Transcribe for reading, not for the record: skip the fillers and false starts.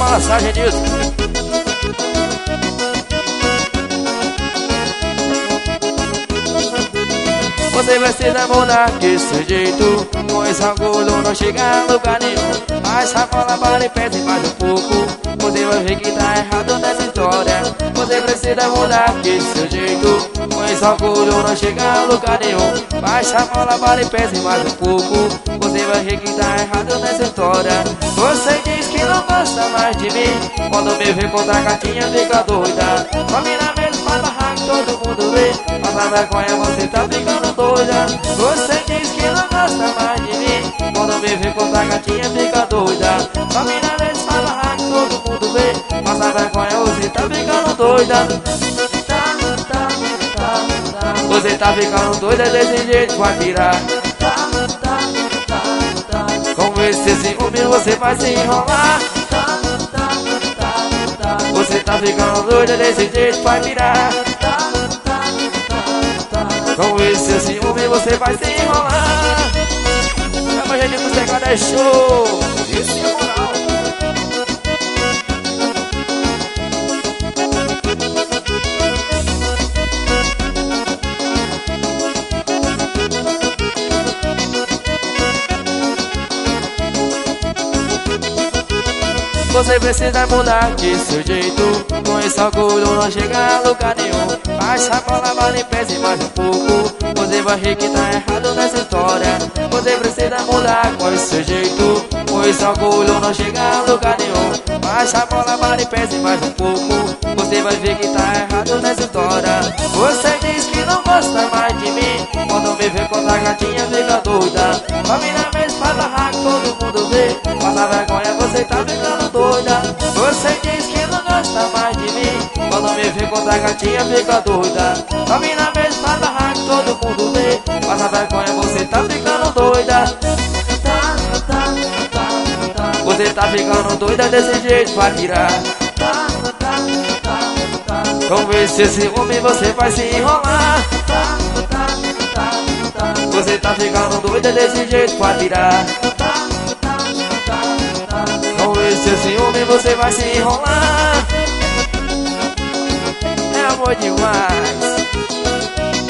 balançar, Genilson. Você precisa mudar que seu jeito, com esse orgulho não chega a lugar nenhum. Mas a bola para e pese mais um pouco, você vai ver que tá errado nessa história. Você precisa mudar que seu jeito, com esse orgulho não chega a lugar nenhum. Mas a bola para e pese mais um pouco, você vai ver que tá errado nessa história. Você diz que não gosta mais de mim, quando me vê contra a cartinha fica doida. Só mina mesmo pra barraco, todo mundo vê, mas a vergonha você tá ficando doida. Você diz que não gosta mais de mim, quando me vê contra a gatinha fica doida. Só mina mesmo pra barraco, todo mundo vê, mas a vergonha você tá ficando doida. Você tá ficando doida desse jeito pra tirar. Com esse ciúme você vai se enrolar. Você tá ficando doida desse jeito pra tirar. Com esse ciúme você vai se enrolar. É uma gente que você cada show. Isso é moral. Você precisa mudar de seu jeito, com esse orgulho não chega a lugar nenhum. Baixa a bola, vale e pese mais um pouco, você vai ver que tá errado nessa história. Você precisa mudar com esse seu jeito, com esse orgulho não chega a lugar nenhum. Baixa a bola, vale e pese mais um pouco, você vai ver que tá errado nessa história. Você diz que não gosta mais de mim, quando me vê contra a gatinha fica doida. Só mina mesmo pra barraco, todo mundo vê, passa vergonha, você tá ficando doida. Você diz que não gosta mais de mim, quando me vê contra a gatinha fica doida. Só mina mesmo pra barraco, todo mundo vê, passa vergonha, você tá ficando doida. Você tá ficando doida desse jeito pra tirar. Com esse ciúme você vai se enrolar. Você tá ficando doida desse jeito pra tirar. Com esse ciúme você vai se enrolar. É amor demais.